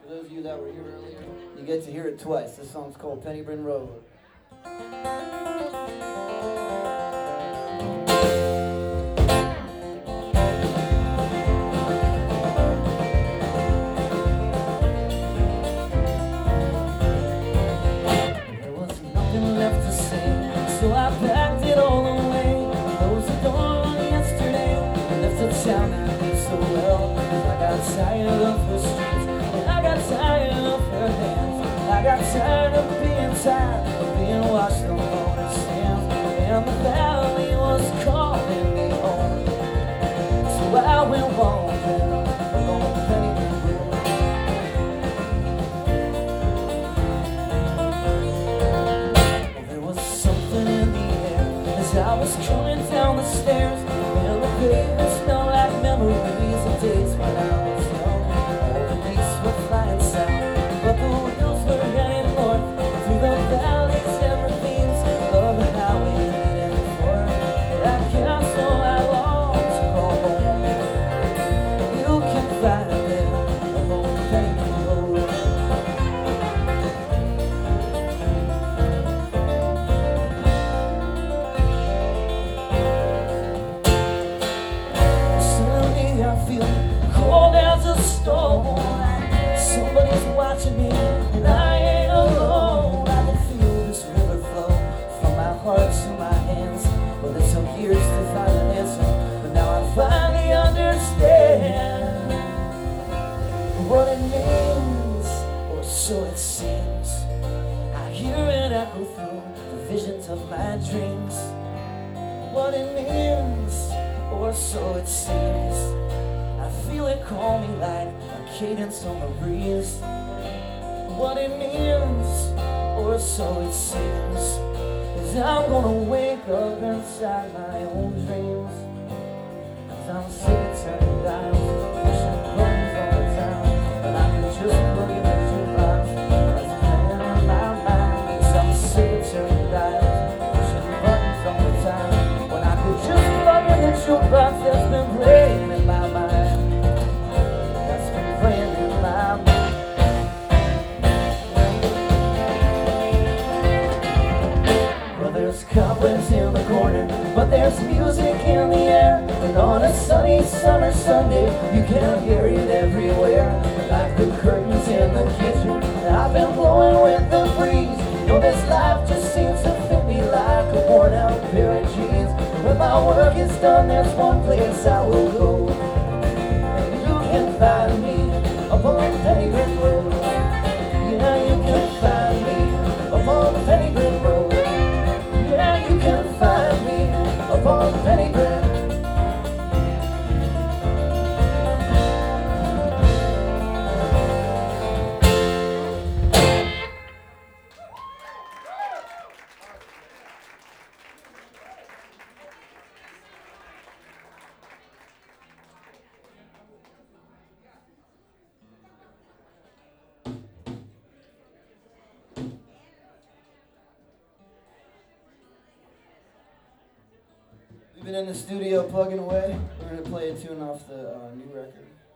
For those of you that were here earlier, you get to hear it twice. This song's called Penny Bryn Road. There was nothing left to say, so I packed it all away. Closed the door on yesterday and left the town I knew so well. 'Cause I got tired of her streets, and I got tired of her hands. I got tired of being tired of being washed on her sands. And the valley was calling me home, so I went walking along Penny Bryn Road. Well, there was something in the air as I was coming down the stairs, and the pavement smelled like memories of days when I was young. All the leaves were flying south, but the wheels were heading north through the valleys and ravines of the highway leading for that castle I long to call home. You can find it along Penny Bryn Road. Suddenly I feel cold as a stone. Somebody's watching me, and I ain't alone. I can feel this river flow from my heart to my hands. Well, it took years to find an answer, but now I finally understand what it means, or so it seems. I hear it echo through the visions of my dreams. What it means, or so it seems. I feel it call me like a cadence on the breeze. What it means, or so it seems, is I'm gonna wake up inside my own dreams. 'Cause I'm sick of turning dials, pushing buttons all the time, but I can just look at the jukebox that's playing in my mind. 'Cause I'm sick of turning dials, pushing buttons all the time, when I could just plug in the jukebox that's been playing in my mind. That's been playing in my mind. Well, there's cobwebs in the corner, but there's music in the air. And on a sunny summer Sunday, you can hear it everywhere. Like the curtains in the kitchen, I've been blowing with the breeze. You know, this life just seems to fit me like a worn out pair of jeans. When my work is done, there's one place I will go, and you can find me upon Penny Bryn Road. Yeah, you can find me upon Penny Bryn Road. Yeah, you can find me upon Penny Bryn. We've been in the studio plugging away. We're going to play a tune off the new record.